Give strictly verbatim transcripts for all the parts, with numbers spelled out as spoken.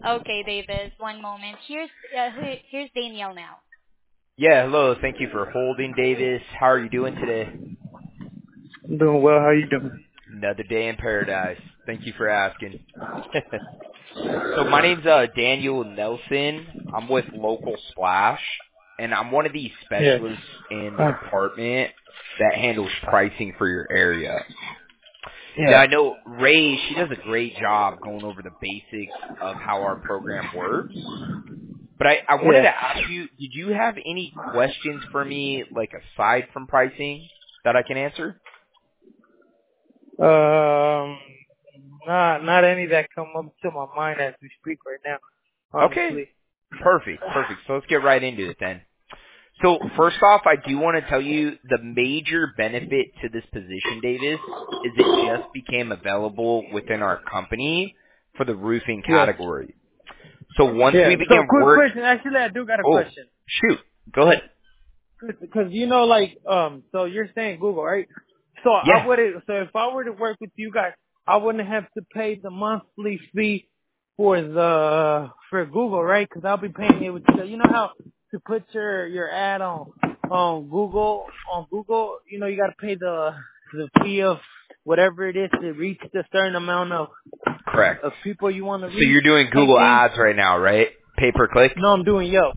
Okay, Davis, one moment. Here's uh, he- here's Danielle now. Yeah, hello. Thank you for holding, Davis. How are you doing today? I'm doing well. How you doing? Another day in paradise. Thank you for asking. So my name's uh, Daniel Nelson. I'm with Local Splash, and I'm one of the Yes. specialists in the Uh, department that handles pricing for your area. Now, yeah. I know Ray, she does a great job going over the basics of how our program works. But I, I wanted Yeah. to ask you, did you have any questions for me, like aside from pricing, that I can answer? Um, not not any that come up to my mind as we speak right now. Okay. Honestly. Perfect, perfect. So let's get right into it then. So first off, I do want to tell you the major benefit to this position, Davis, is it just became available within our company for the roofing Yes. category. So once Yeah. we So begin quick work, question. Actually, I do got a oh, question. shoot, go ahead. Because you know, like, um, so you're saying Google, right? So I Yeah, would, so if I were to work with you guys, I wouldn't have to pay the monthly fee for the for Google, right? Because I'll be paying it with, you know how to put your your ad on on Google on Google, you know, you got to pay the the fee of whatever it is to reach the certain amount of correct. of people you want to So reach, you're doing type Google thing. Ads right now, right? Pay per click? No, I'm doing Yelp.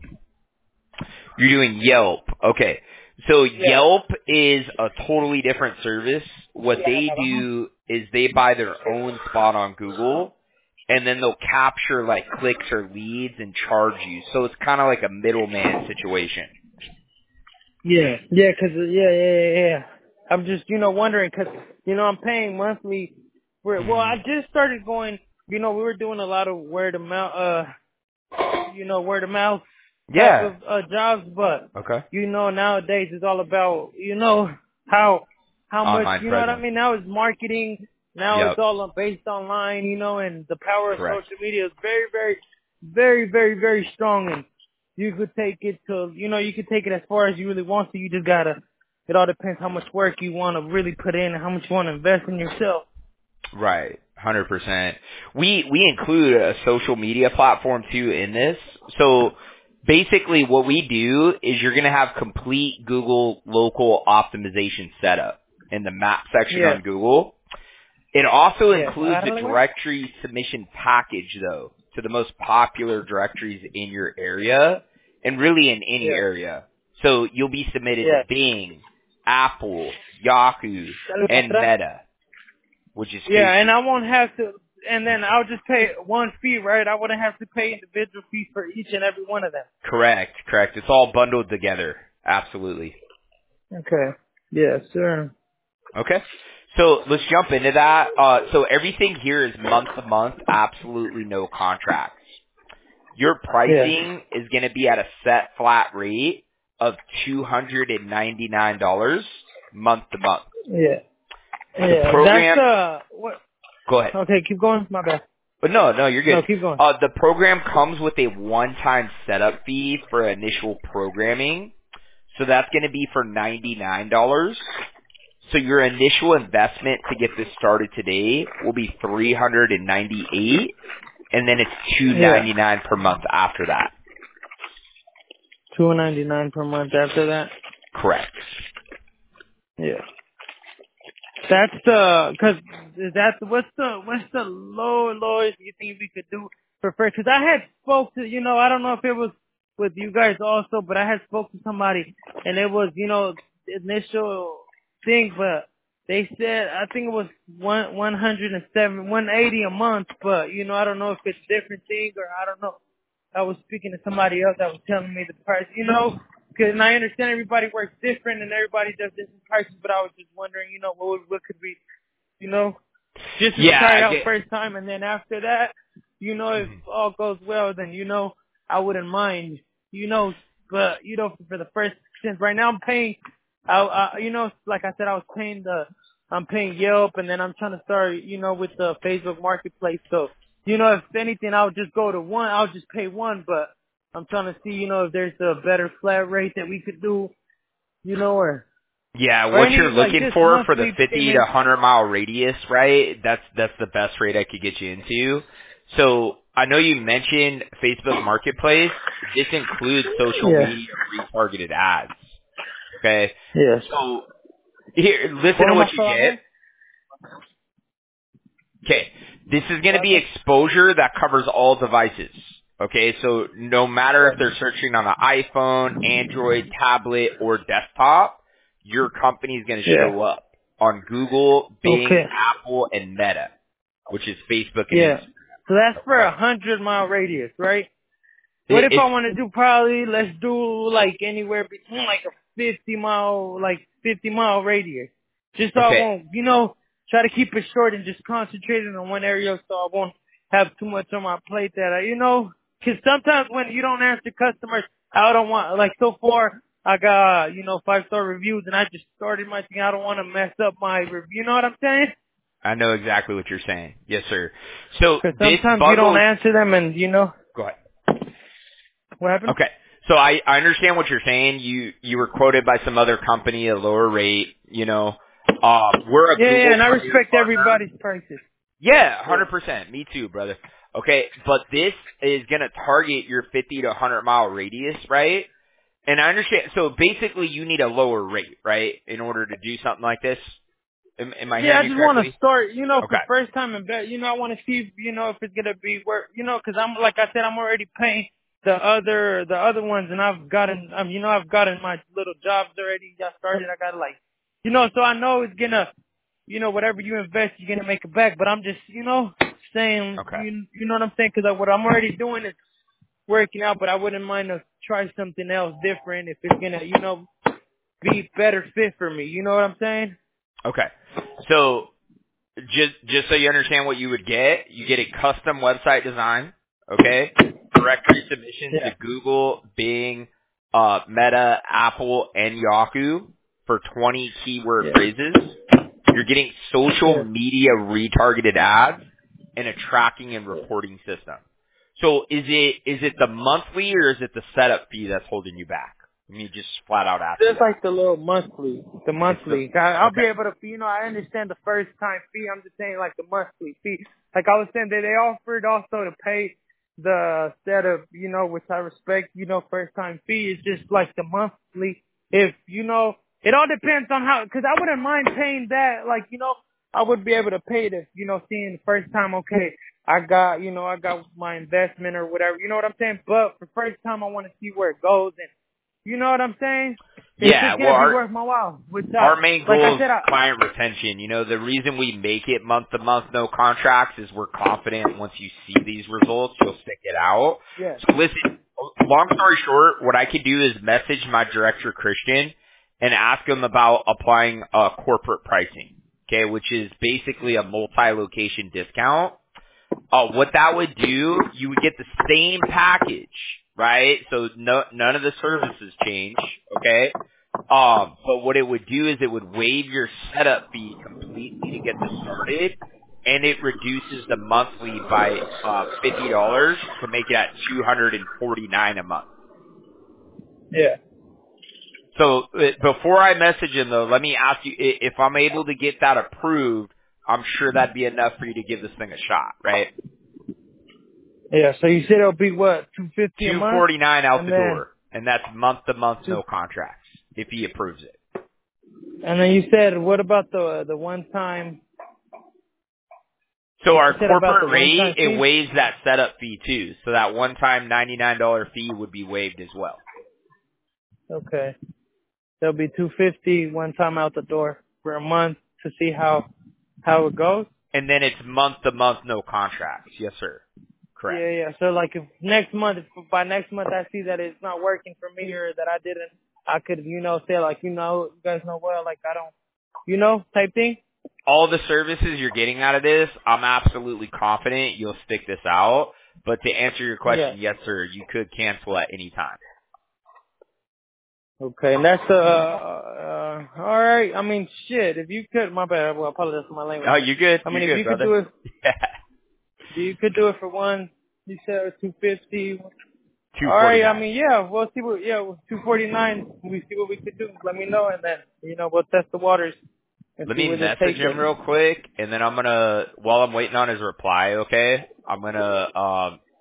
You're doing Yelp. Okay. So Yeah. Yelp is a totally different service. What they do is they buy their own spot on Google and then they'll capture like clicks or leads and charge you. So it's kind of like a middleman situation. Yeah, yeah, 'cause uh, yeah, yeah, yeah, yeah. I'm just, you know, wondering 'cause you know, I'm paying monthly for. Well, hmm I just started going. You know, we were doing a lot of word of mouth, uh, you know, word of mouth type Yeah. of uh, jobs, but Okay. you know, nowadays it's all about, you know, how how much, Online you know what I presence. mean. Now it's marketing. Now it's Yep. all uh, based online, you know, and the power of Correct. social media is very, very, very, very, very strong. And you could take it to, you know, you could take it as far as you really want to. You just gotta. It all depends how much work you want to really put in and how much you want to invest in yourself. Right. one hundred percent. We we include a social media platform too in this. So basically what we do is you're going to have complete Google local optimization setup in the map section Yeah. on Google. It also Yeah. includes a directory submission package though to the most popular directories in your area and really in any Yeah. area. So you'll be submitted to Yeah. Bing, Apple, Yahoo, and Meta, which is Yeah, and Facebook. I won't have to, and then I'll just pay one fee, right? I wouldn't have to pay individual fees for each and every one of them. Correct, correct. It's all bundled together. Absolutely. Okay. Yeah, sure. Okay. So let's jump into that. Uh, so everything here is month to month, absolutely no contracts. Your Yeah. pricing is going to be at a set flat rate of two hundred ninety-nine dollars month to month. Yeah. The Yeah. That's, program, uh, what? go ahead. Okay, keep going. My bad. But no, no, you're good. No, keep going. Uh, the program comes with a one-time setup fee for initial programming. So that's going to be for ninety-nine dollars. So your initial investment to get this started today will be three hundred ninety-eight, and then it's two Yeah. ninety-nine per month after that. two ninety-nine per month after that. Correct. Yeah. That's the, cause that's, what's the, what's the low, lowest you think we could do for free? Cause I had spoke to, you know, I don't know if it was with you guys also, but I had spoke to somebody and it was, you know, initial thing, but they said, I think it was one, one hundred seven, one eighty a month, but you know, I don't know if it's different thing or I don't know. I was speaking to somebody else that was telling me the price, you know, because I understand everybody works different and everybody does different prices, but I was just wondering, you know, what would- what could we, you know, just to Yeah, try it I out get. first time, and then after that, you know, if Mhm. all goes well, then you know, I wouldn't mind, you know, but you know, for the first, since right now I'm paying, I, I you know, like I said, I was paying the, I'm paying Yelp, and then I'm trying to start, you know, with the Facebook Marketplace, so. You know, if anything, I'll just go to one. I'll just pay one, but I'm trying to see, you know, if there's a better flat rate that we could do, you know, or Yeah, or what any you're like looking just for for the monthly fifty to payments. one hundred mile radius, right? That's that's the best rate I could get you into. So I know you mentioned Facebook Marketplace. This includes social Yeah. media retargeted ads. Okay. Yes. So here, listen What to am I what you still at get. home? Okay. This is going to be Wi-Fi? exposure that covers all devices. Okay. So no matter if they're searching on an iPhone, Android, tablet, or desktop, your company is going to Yeah. show up on Google, Bing, Okay. Apple, and Meta, which is Facebook and Yeah. Instagram. So that's for Okay. a hundred mile radius, right? What It, if it's I want to do probably, let's do like anywhere between like a fifty mile, like fifty mile radius. Just so I okay. won't, you know, try to keep it short and just concentrate it on one area so I won't have too much on my plate that I, you know, cause sometimes when you don't answer customers, I don't want, like so far, I got, you know, five star reviews and I just started my thing. I don't want to mess up my review. You know what I'm saying? I know exactly what you're saying. Yes, sir. So Cause this sometimes you don't bundle. answer them and, you know, Go ahead. what happened? Okay. So I, I understand what you're saying. You you were quoted by some other company at a lower rate. You know, um, we're a Yeah, yeah, Google and I Premier respect partner. everybody's prices. Yeah, one Yeah. hundred percent. Me too, brother. Okay, but this is going to target your fifty to one hundred mile radius, right? And I understand. So basically, you need a lower rate, right, in order to do something like this. Am, am I Yeah, I hearing you just want to correctly? start, you know, Okay. for first time in bet. You know, I want to see, you know, if it's gonna be worth, you know, because I'm like I said, I'm already paying the other the other ones, and I've gotten, um, you know, I've gotten my little jobs already. Got started. I got like, you know, so I know it's gonna, you know, whatever you invest, you're gonna make it back. But I'm just, you know, saying, Okay. you, you know what I'm saying? Because what I'm already doing is working out, but I wouldn't mind to try something else different if it's gonna, you know, be better fit for me. You know what I'm saying? Okay. So just just so you understand what you would get, you get a custom website design, okay? Directory submissions to Yeah. Google, Bing, uh, Meta, Apple, and Yahoo for twenty keyword Yeah. phrases. You're getting social Yeah. media retargeted ads and a tracking and reporting system. So is it is it the monthly or is it the setup fee that's holding you back? Let me just flat out ask you Just that. like the little monthly, the It's the monthly. I, I'll be okay. able to, you know, I understand the first time fee. I'm just saying like the monthly fee. Like I was saying, that they offered also to pay the set of, you know, which I respect, you know, first time fee is just like the monthly. If, you know, it all depends on how, cause I wouldn't mind paying that, like, you know, I would be able to pay it if, you know, seeing the first time, okay, I got, you know, I got my investment or whatever, you know what I'm saying? But for first time, I want to see where it goes and, you know what I'm saying? If Yeah, it's well, gonna be our worth my while, which I, our main like I goal is said, I, client retention. You know, the reason we make it month to month, no contracts, is we're confident once you see these results, you'll stick it out. yeah, So listen, long story short, what I could do is message my director, Christian, and ask him about applying uh, corporate pricing, okay, which is basically a multi-location discount. Uh, what that would do, you would get the same package, right? So no, none of the services change, okay? Um, but what it would do is it would waive your setup fee completely to get this started, and it reduces the monthly by uh, fifty dollars to make it at two hundred forty-nine dollars a month. yeah. So uh, before I message him, though, let me ask you, i- if I'm able to get that approved, I'm sure that'd be enough for you to give this thing a shot, right? Yeah, so you said it'll be what, two fifty a two month? forty-nine out And the then, door, and that's month to month, two, no contracts, if he approves it. and then you said, what about the, the one time, So you our said about the corporate one rate, time it fee? waives that setup fee too. So that one-time ninety-nine dollars fee would be waived as well. Okay. There'll be two fifty one time out the door for a month to see how, how it goes? And then it's month to month, no contracts. Yes, sir. Correct. Yeah, yeah. So like if next month, if by next month I see that it's not working for me or that I didn't, I could, you know, say like, you know, you guys know well, like I don't, you know, type thing. All the services you're getting out of this, I'm absolutely confident you'll stick this out. But to answer your Yeah. question, yes, sir, you could cancel at any time. Okay, and that's uh, uh, all right. I mean, shit. If you could, my bad. Well, I apologize for my language. Oh, you're good. I You're mean, if good, you could brother. do it, Yeah. you could do it for one. You said two fifty. two All right. I forty-nine. mean, yeah. We'll see what. Yeah, two forty nine. We see what we could do. Let me know, and then you know we'll test the waters and Let see me where this message takes him us. real quick, and then I'm gonna, while I'm waiting on his reply, okay, I'm gonna um,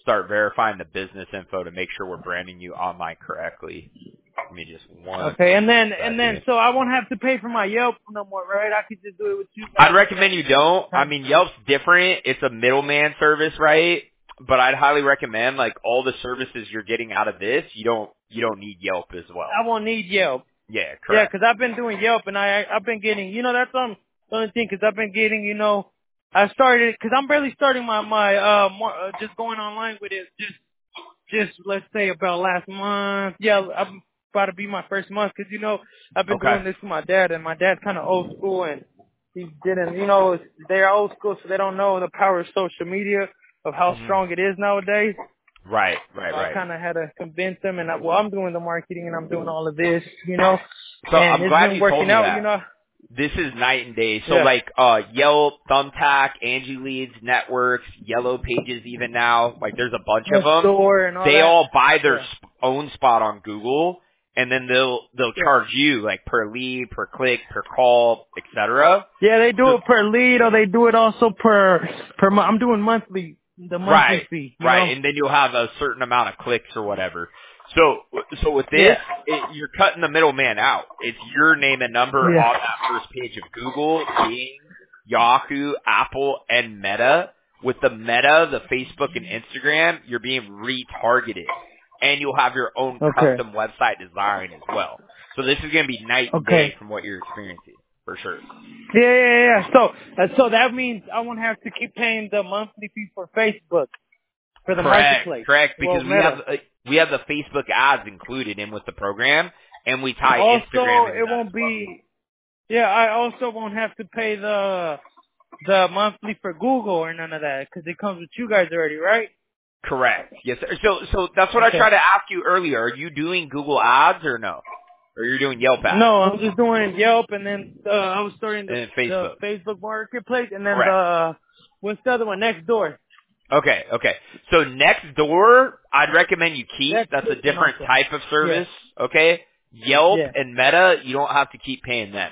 start verifying the business info to make sure we're branding you online correctly. Give me just one. Okay, and then second. and then so I won't have to pay for my Yelp no more, right? I could just do it with you guys. I'd recommend you don't. I mean, Yelp's different. It's a middleman service, right? But I'd highly recommend, like, all the services you're getting out of this, you don't you don't need Yelp as well. I won't need Yelp. Yeah, Yeah, correct. because I've been doing Yelp, and I I've been getting, you know, that's um, the only thing, because I've been getting, you know, I started because I'm barely starting my my uh, more, uh just going online with it, just just let's say about last month. Yeah, I'm about to be my first month because you know I've been Okay. doing this with my dad, and my dad's kind of old school, and he didn't, you know, they're old school, so they don't know the power of social media of how Mhm. strong it is nowadays. Right, right, So I right. kind of had to convince them, and I, well, I'm doing the marketing and I'm doing all of this, you know. So and I'm it's glad been you told working me out, that. you know. This is night and day. So Yeah. like uh Yelp, Thumbtack, Angie Leads, Networks, Yellow Pages even now, like there's a bunch of them. Store and all They that. all buy their Yeah. sp- own spot on Google, and then they'll they'll Yeah. charge you like per lead, per click, per call, et cetera. Yeah, they do So- it per lead, or they do it also per per month. I'm doing monthly, the monthly Right, fee. You right, know? and then you'll have a certain amount of clicks or whatever. So, so with this, Yeah. it, you're cutting the middleman out. It's your name and number Yeah. on that first page of Google, Bing, Yahoo, Apple, and Meta. With the Meta, the Facebook and Instagram, you're being retargeted, and you'll have your own Okay. custom website design as well. So this is going to be night and Okay. day from what you're experiencing, for sure. Yeah, yeah, yeah. So, uh, so that means I won't have to keep paying the monthly fee for Facebook for the Correct, marketplace. correct, because Well, we have Meta. uh, we have the Facebook ads included in with the program, and we tie Also, Instagram into it that won't as well. be. Yeah, I also won't have to pay the the monthly for Google or none of that because it comes with you guys already, right? Correct. Yes, sir. So, so that's what Okay. I tried to ask you earlier. Are you doing Google Ads or no? Or you're doing Yelp Ads? No, I'm just doing Yelp, and then uh, I was starting the, And the Facebook. Facebook Marketplace, and then Correct. the what's the other one? Next Door. Okay, okay. So Nextdoor, I'd recommend you keep. That's That's a different different also. type of service. Okay. Yelp Yeah. and Meta, you don't have to keep paying them.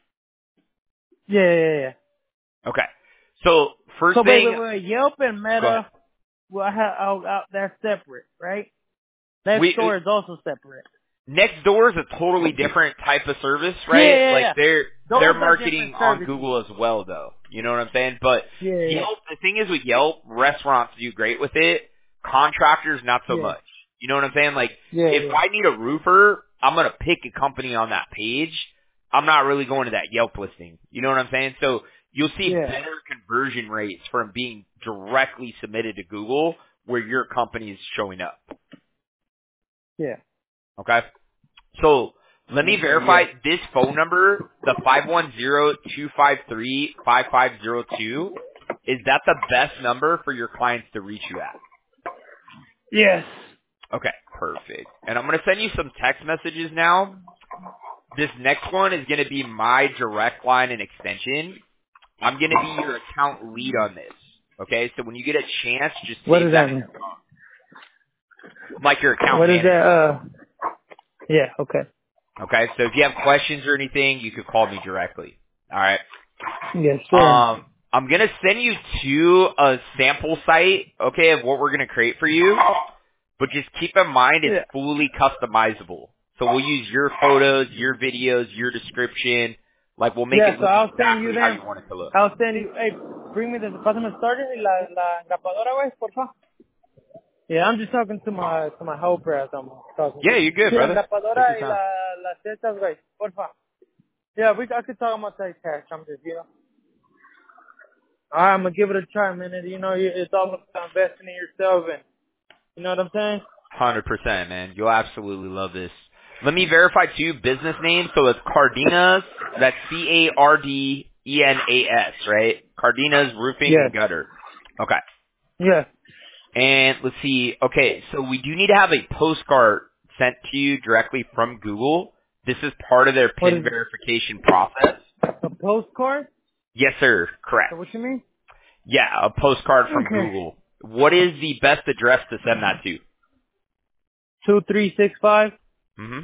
Yeah, yeah, yeah. Okay. So first So wait, thing, wait, wait. Yelp and go ahead. Meta, well, I have, I'll, I'll, that's separate, right? Next We, Door is also separate. Nextdoor is a totally different type of service, Yeah, right? yeah, Like yeah. they're Those they're are marketing different on services. Google as well, though. You know what I'm saying? But Yeah, yeah, yeah. Yelp, the thing is with Yelp, restaurants do great with it. Contractors, not so Yeah. much. You know what I'm saying? Like Yeah, if yeah. I need a roofer, I'm gonna pick a company on that page. I'm not really going to that Yelp listing. You know what I'm saying? So you'll see Yeah. better conversion rates from being directly submitted to Google where your company is showing up. Yeah. Okay? So let me Okay, verify yeah. this phone number, the five one zero, two five three, five five zero two. Is that the best number for your clients to reach you at? Yes. Okay, perfect. And I'm going to send you some text messages now. This next one is going to be my direct line and extension. I'm going to be your account lead on this. Okay, so when you get a chance, just What save does that that in mean? your phone. Like your account What is manager. that? Uh, yeah, okay. Okay, so if you have questions or anything, you could call me directly. All right. Yes, sir. Um, I'm gonna send you to a sample site, okay, of what we're gonna create for you. But just keep in mind it's Yeah. fully customizable. So we'll use your photos, your videos, your description. Like we'll make Yeah, it so look I'll send exactly you how them. you want it to look. I'll send you, hey, bring me the, pásame el starter y la, la engrapadora, güey, porfa. Yeah, I'm just talking to my, to my helper as I'm talking. Yeah, you're good, Sí, la brother. Take engrapadora your y time. la, las tetas, güey, porfa. Yeah, we, I could talk about that cash. I'm just, you know. Alright, I'm gonna give it a try, man. And, you know, you- it's all about investing in yourself and, you know what I'm saying? Hundred percent, man. You'll absolutely love this. Let me verify two business names. So it's Cardenas. That's C A R D E N A S, right? Cardenas Roofing Yes. and Gutter. Okay. Yeah. And let's see. Okay, so we do need to have a postcard sent to you directly from Google. This is part of their What PIN is it? verification process. A postcard? Yes, sir. So Correct. what you mean? Yeah, a postcard from Okay. Google. What is the best address to send that to? two three six five Mm-hmm.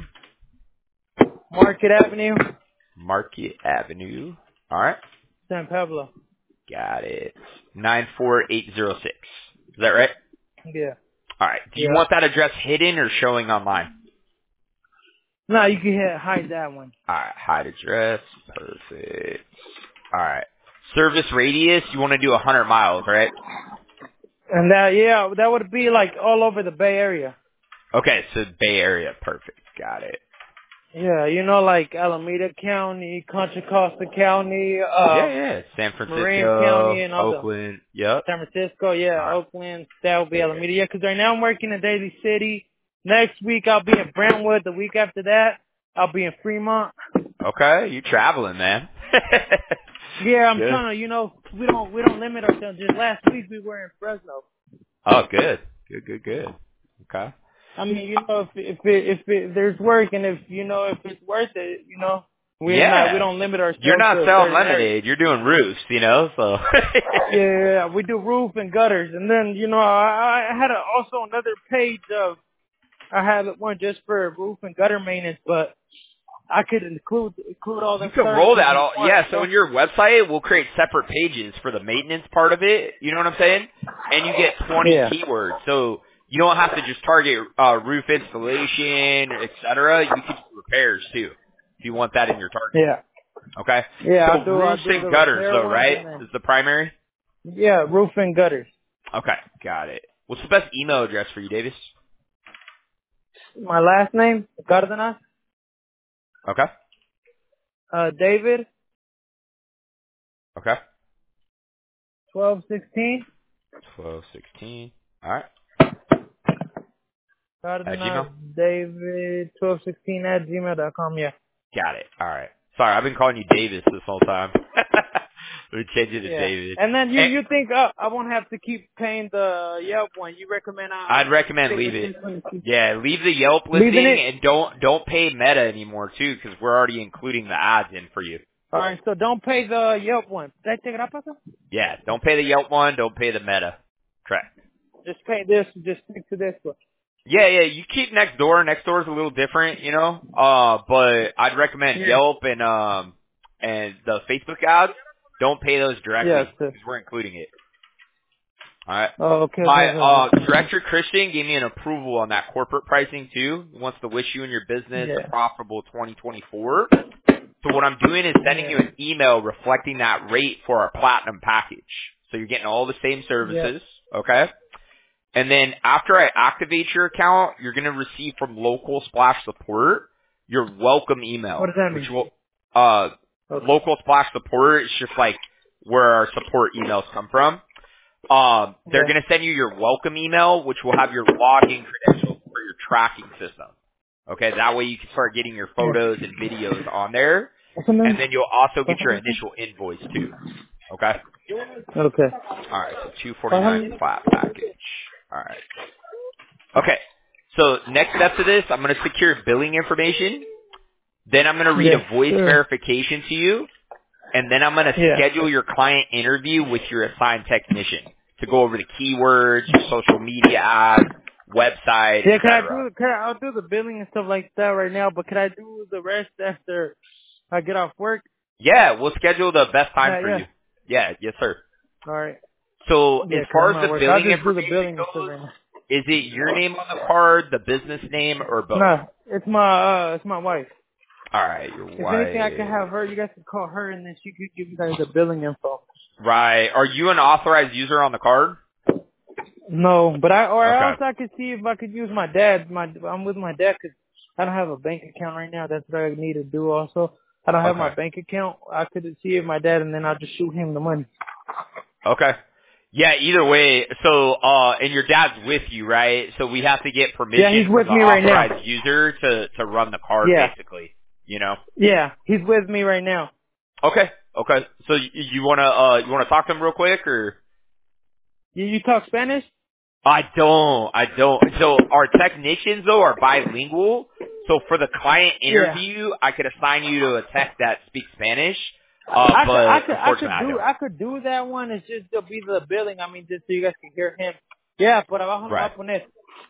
Market Avenue, Market Avenue. All right. San Pablo. Got it. nine four eight zero six. Is that right? Yeah. All right. Do you Yeah. want that address hidden or showing online? No, you can hit, hide that one. All right. Hide address. Perfect. All right. Service radius, you want to do one hundred miles, right? And that, yeah, that would be like all over the Bay Area. Okay, so Bay Area. Perfect. Got it. Yeah, you know, like Alameda County, Contra Costa County, Yeah, um, yeah. San Marin County, Francisco, and all the Oakland. Yep. San Francisco. Yeah, All right. Oakland. That would be Yeah. Alameda. Yeah, 'cause right now I'm working in Daly City. Next week I'll be in Brentwood. The week after that I'll be in Fremont. Okay, you traveling, man. Yeah, I'm Good. trying to. You know, we don't we don't limit ourselves. Just last week we were in Fresno. Oh, good. Good, good, good. Okay. I mean, you know, if if it, if it, there's work and if you know if it's worth it, you know, we're not we Yeah. don't limit You're ourselves not to a selling certain area. lemonade. You're doing roofs, you know, so. Yeah, yeah, yeah, we do roof and gutters, and then you know I, I had a, also another page of I had one just for roof and gutter maintenance, but I could include include all You them can roll services that you all. want. Yeah, You so know? in your website, we'll create separate pages for the maintenance part of it. You know what I'm saying? And you get twenty Yeah, keywords. So you don't have to just target uh, roof installation, et cetera. You can do repairs too, if you want that in your target. yeah, Okay? yeah. So I do I roofs do and the gutters repair though, ones, right? and then Is the primary? yeah, roof and gutters. Okay, got it. What's the best email address for you, Davis? My last name Cardenas, Okay, uh, David, okay. twelve sixteen. twelve sixteen. All right. At Cardenas Gmail? David twelve sixteen at gmail dot com. Yeah. Got it. All right. Sorry, I've been calling you Davis this whole time. Let me change it to Yeah. David. And then you And you think uh, I won't have to keep paying the Yelp one? You recommend I, I I'd recommend stick leave with it. this one? Yeah, leave the Yelp Leaving listing it. and don't don't pay Meta anymore too, because we're already including the ads in for you. All right. So don't pay the Yelp one. Did I take it up, Pastor? Yeah, don't pay the Yelp one. Don't pay the Meta. Correct. Just pay this. Just stick to this one. Yeah, yeah. You keep next door. Next door is a little different, you know. Uh, but I'd recommend Yeah. Yelp and um and the Facebook ads. Don't pay those Yes. directly Sir. because we're including it. All right. Oh, okay. My Okay. Okay. uh, director Christian gave me an approval on that corporate pricing too. He wants to wish you and your business a Yeah. profitable twenty twenty-four. So what I'm doing is sending you Yeah. an email reflecting that rate for our platinum package. So you're getting all the same Yeah. services, okay? And then after I activate your account, you're going to receive from local splash support your welcome What email, does that which mean? will uh Okay. local splash support is just like where our support emails come from. Um, they're Yeah. going to send you your welcome email, which will have your login credentials for your tracking system. Okay, that way you can start getting your Yeah. photos and videos on there, What's the name? and then you'll also get What's the your name? initial invoice too. Okay. Okay. All right, so two forty Five nine hundred. flat package. All right. Okay. So next step to this, I'm going to secure billing information. Then I'm going to read Yes. a voice Sure. verification to you. And then I'm going to Yeah. schedule your client interview with your assigned technician to go over the keywords, your social media ads, website, Yeah. et Can I cetera. do? Can I, I'll do the billing and stuff like that right now. But can I do the rest after I get off work? Yeah, we'll schedule the best time Yeah. for Yeah. you. Yeah, yes sir. All right. So as Yeah, 'cause far I'm as at the work. I'll billing just do the information billing and stuff goes, right now. is it your name on the card, the business name, or both? No, it's my uh, it's my wife. All right, your If anything, I could wife. have her. You guys could call her, and then she could give you guys the billing info. Right. Are you an authorized user on the card? No, but I or Okay. else I could see if I could use my dad. My I'm with my dad 'cause I don't have a bank account right now. That's what I need to do. Also, I don't have my Okay. bank account. I could see if my dad, and then I'll just shoot him the money. Okay. Yeah, either way, so, uh, and your dad's with you, right? So we have to get Yeah, he's permission from with the me right now. authorized user to, to run the card, Yeah, basically, you know? yeah, he's with me right now. Okay, okay. So you, you wanna, uh, you wanna talk to him real quick, or? You you talk Spanish? I don't, I don't. So our technicians, though, are bilingual, so for the client Yeah. interview, I could assign you to a tech that speaks Spanish, uh, I could, I but could, I unfortunately could I do, don't. I could do that one. It's just to be the billing. I mean, just so you guys can hear him. Yeah, but abajo no va Right. a poner.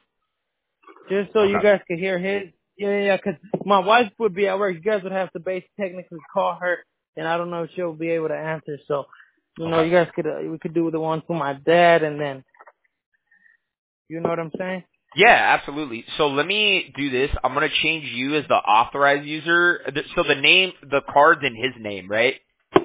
Just so you Okay. guys can hear his. Yeah, yeah, yeah. 'Cause my wife would be at work. You guys would have to base technically call her, and I don't know if she'll be able to answer. So, you know, Okay. you guys could, uh, we could do the one for my dad, and then You know what I'm saying? Yeah, absolutely. So let me do this. I'm going to change you as the authorized user. Th- So the name, the card's in his name, right?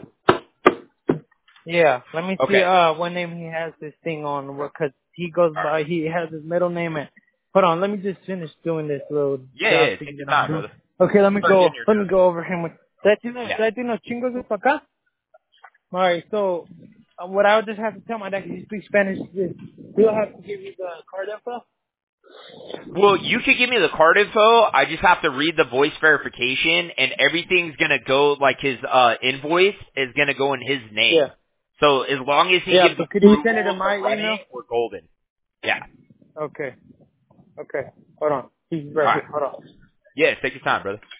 Yeah. Let me see Okay. uh what name he has this thing on, because he goes All right. by, he has his middle name and, hold on, let me just finish doing this little Yeah, job yeah, thing take your that I'm time, doing. brother. Okay, let me Start go, getting your let me notes. go over him with, ¿Trae unos, Yeah. trae unos chingos de pa' acá? Alright, so, uh, what I would just have to tell my dad, because he speaks Spanish, is he'll have to give you the card info? Well, you could give me the card info. I just have to read the voice verification, and everything's going to go, like his uh invoice is going to go in his name. Yeah. So as long as he Yeah, gives but could you send it to approval to my run it, email? we're golden. Yeah. Okay. Okay. Hold on. He's All right right. here. Hold on. Yeah, take your time, brother.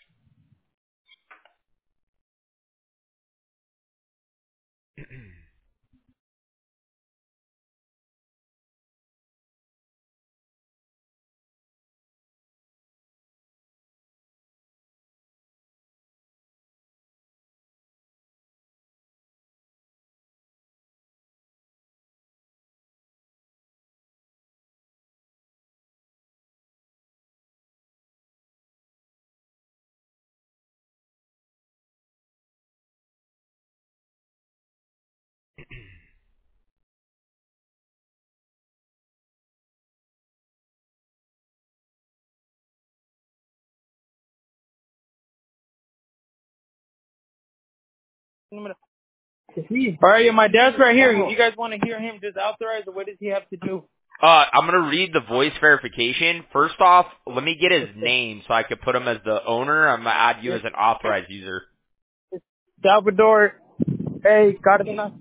All right, yeah, my dad's right here. You guys want to hear him just authorize, or what does he have to do? Uh, I'm going to read the voice verification. First off, let me get his Okay. name so I could put him as the owner. I'm going to add you as It's, an authorized user. it's Salvador A. Cardenas.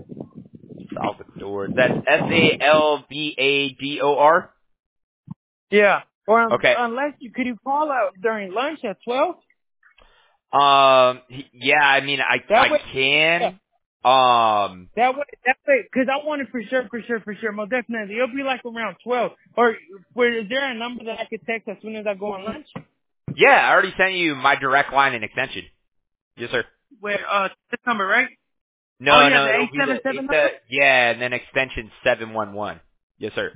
Salvador. That's S A L V A D O R? Yeah. Or um, Okay. unless you could you call out during lunch at twelve? Um, yeah, I mean, I, I That way. Yeah. can. Um, That way. That way. Because I want it for sure, for sure, for sure. Most definitely. It'll be like around twelve. Or where is there a number that I could text as soon as I go on lunch? yeah, I already sent you my direct line and extension. Yes, sir. Where uh this number, right? Oh No, yeah, no, the it'll eight be the, seven seven it's number. the, yeah, and then extension seven one one. Yes, sir.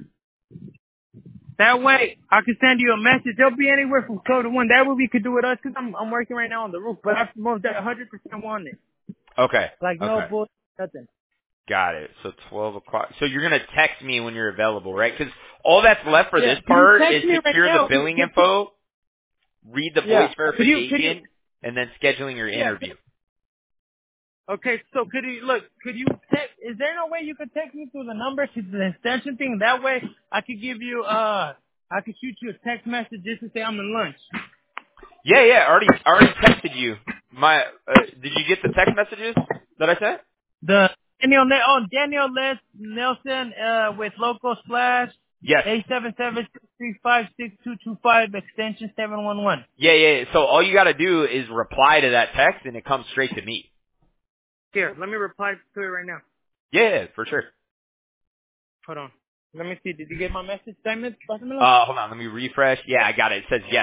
That way, I can send you a message. They'll be anywhere from twelve to one. That way we could do it us, because I'm, I'm working right now on the roof. But I most that one hundred percent want it. Okay. Like, no Okay. bull, nothing. Got it. So twelve o'clock. So you're going to text me when you're available, right? Because all that's left for Yeah. this Could you part is text me right secure the now? Could, billing could, info, read the voice yeah. Could you, could you, verification, and then scheduling your yeah. interview. Okay, so could you, look, could you text, is there no way you could text me through the number to the extension thing? That way I could give you, uh, I could shoot you a text message just to say I'm in lunch. Yeah, yeah. I already, I already texted you. My, uh, did you get the text messages that I sent? The Daniel Ne- oh Daniel Les Nelson uh with local slash Yes. eight seven seven six three five six two two five extension seven one one. Yeah, yeah. yeah. So all you got to do is reply to that text, and it comes straight to me. Here, let me reply to it right now. Yeah, yeah, for sure. Hold on. Let me see. Did you get my message, Simon? Uh, hold on. Let me refresh. Yeah, I got it. It says yes.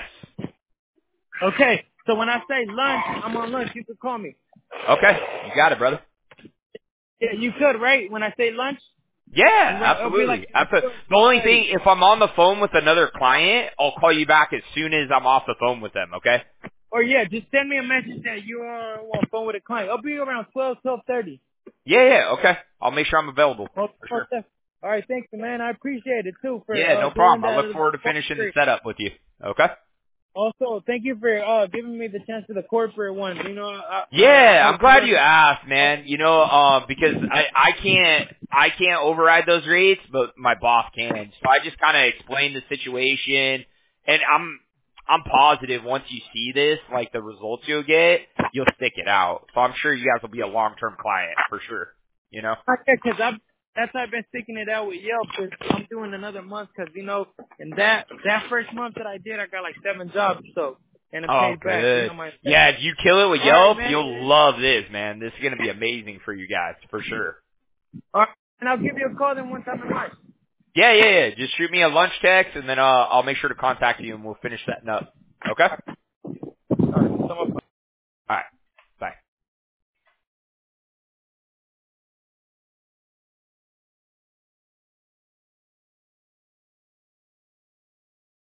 Okay. So when I say lunch, I'm on lunch. You could call me. Okay. You got it, brother. Yeah, you could, right? When I say lunch, Yeah, right, it'll be absolutely. like Absolutely. The twelve only thirty. thing, if I'm on the phone with another client, I'll call you back as soon as I'm off the phone with them, okay? Or yeah, just send me a message that you are on the phone with a client. I'll be around twelve, twelve thirty. Yeah, yeah, okay. I'll make sure I'm available, Oh, for oh, sure. Steph. All right, thanks, man. I appreciate it too for Yeah, uh, no doing problem. I look that. forward to finishing the setup with you, okay? Also, thank you for uh giving me the chance to the corporate one. You know, I I, I Yeah, hope I'm you glad guys. you asked, man. You know, uh, because I, I can't, I can't override those rates, but my boss can. So I just kind of explained the situation, and I'm, I'm positive once you see this, like the results you'll get, you'll stick it out. So I'm sure you guys will be a long-term client for sure. You know? Because I've that's why I've been sticking it out with Yelp. Cause I'm doing another month because you know, and that that first month that I did, I got like seven jobs. So and it Oh, paid back. You good. know my. Yeah, if you kill it with All right, Yelp, man. you'll love this, man. This is gonna be amazing for you guys, for sure. All right, and I'll give you a call then once I'm in lunch. Yeah, yeah, yeah. Just shoot me a lunch text, and then uh, I'll make sure to contact you, and we'll finish setting up. Okay? All right, so